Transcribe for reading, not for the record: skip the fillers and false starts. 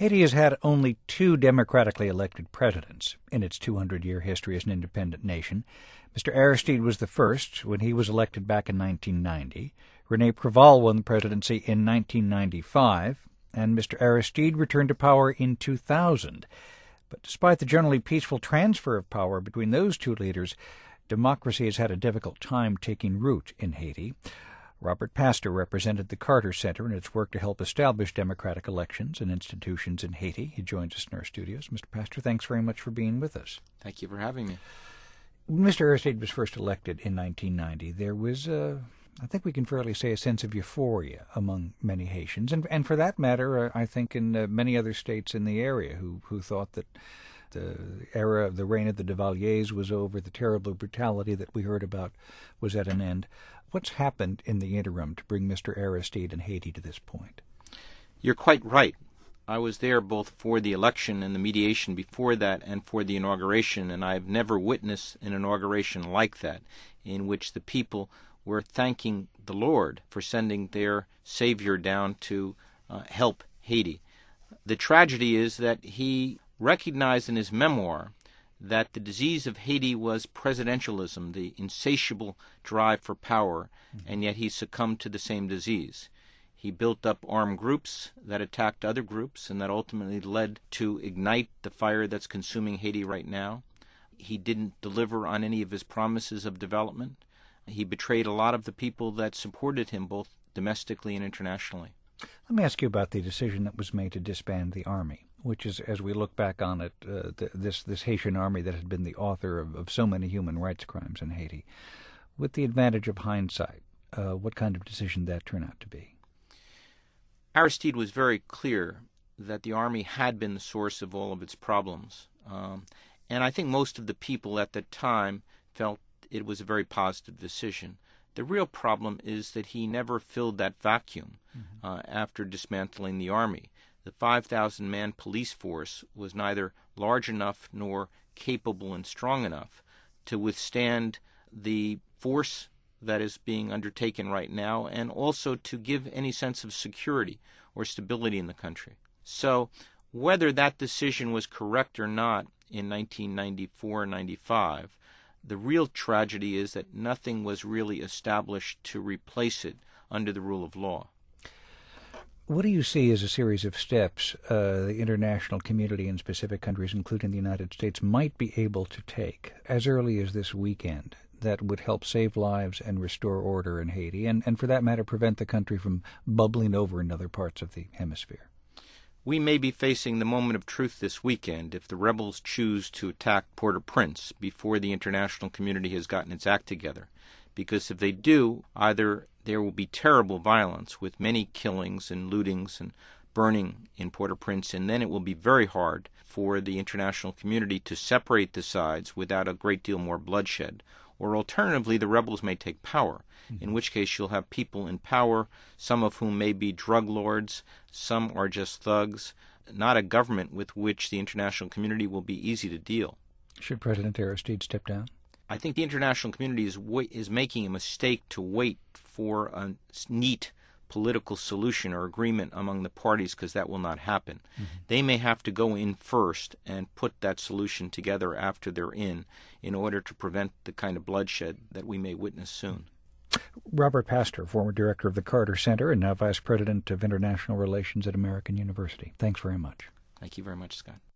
Haiti has had only two democratically elected presidents in its 200-year history as an independent nation. Mr. Aristide was the first when he was elected back in 1990. René Préval won the presidency in 1995, and Mr. Aristide returned to power in 2000. But despite the generally peaceful transfer of power between those two leaders, democracy has had a difficult time taking root in Haiti. Robert Pastor represented the Carter Center in its work to help establish democratic elections and institutions in Haiti. He joins us in our studios. Mr. Pastor, thanks very much for being with us. Thank you for having me. When Mr. Aristide was first elected in 1990, there was, I think we can fairly say, a sense of euphoria among many Haitians, and for that matter, I think in many other states in the area who thought that the era of the reign of the Duvaliers was over, the terrible brutality that we heard about was at an end. What's happened in the interim to bring Mr. Aristide and Haiti to this point? You're quite right. I was there both for the election and the mediation before that and for the inauguration, and I've never witnessed an inauguration like that, in which the people were thanking the Lord for sending their Savior down to help Haiti. The tragedy is that he recognized in his memoir that the disease of Haiti was presidentialism, the insatiable drive for power, and yet he succumbed to the same disease. He built up armed groups that attacked other groups, and that ultimately led to ignite the fire that's consuming Haiti right now. He didn't deliver on any of his promises of development. He betrayed a lot of the people that supported him, both domestically and internationally. Let me ask you about the decision that was made to disband the army, which is, as we look back on it, this Haitian army that had been the author of so many human rights crimes in Haiti. With the advantage of hindsight, what kind of decision did that turn out to be? Aristide was very clear that the army had been the source of all of its problems. And I think most of the people at the time felt it was a very positive decision. The real problem is that he never filled that vacuum after dismantling the army. The 5,000-man police force was neither large enough nor capable and strong enough to withstand the force that is being undertaken right now, and also to give any sense of security or stability in the country. So whether that decision was correct or not in 1994-95, the real tragedy is that nothing was really established to replace it under the rule of law. What do you see as a series of steps the international community in specific countries, including the United States, might be able to take as early as this weekend that would help save lives and restore order in Haiti, and for that matter, prevent the country from bubbling over in other parts of the hemisphere? We may be facing the moment of truth this weekend if the rebels choose to attack Port-au-Prince before the international community has gotten its act together. Because if they do, either there will be terrible violence with many killings and lootings and burning in Port-au-Prince, and then it will be very hard for the international community to separate the sides without a great deal more bloodshed. Or alternatively, the rebels may take power, in which case you'll have people in power, some of whom may be drug lords, some are just thugs, not a government with which the international community will be easy to deal. Should President Aristide step down? I think the international community is making a mistake to wait for a neat political solution or agreement among the parties, because that will not happen. They may have to go in first and put that solution together after they're in order to prevent the kind of bloodshed that we may witness soon. Robert Pastor, former director of the Carter Center and now vice president of international relations at American University. Thanks very much. Thank you very much, Scott.